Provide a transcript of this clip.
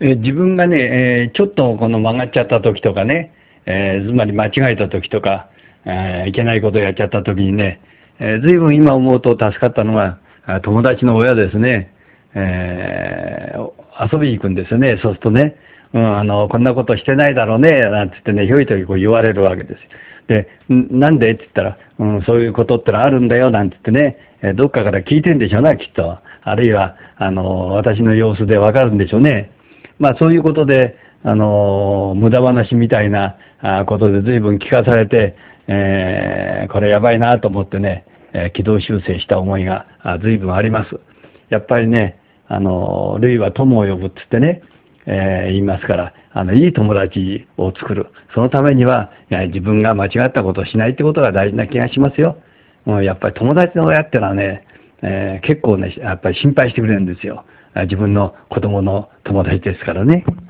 自分がね、ちょっとこの曲がっちゃった時とかね、つまり間違えた時とか、いけないことをやっちゃった時にね、随分今思うと助かったのが、友達の親ですね。遊びに行くんですよね。そうするとね、こんなことしてないだろうね、なんて言ってね、ひょいとこう言われるわけですよ。で、なんでって言ったら、そういうことってのはあるんだよ、なんて言ってね、どっかから聞いてんでしょうな、きっと。あるいは、私の様子でわかるんでしょうね。まあ、そういうことで、無駄話みたいなことで随分聞かされて、これやばいなと思ってね、軌道修正した思いが随分あります。やっぱりね、類は友を呼ぶって言ってね、言いますから、いい友達を作る。そのためには、自分が間違ったことをしないってことが大事な気がしますよ。もうやっぱり友達の親ってのはね、結構ね、やっぱり心配してくれるんですよ。自分の子供の友達ですからね。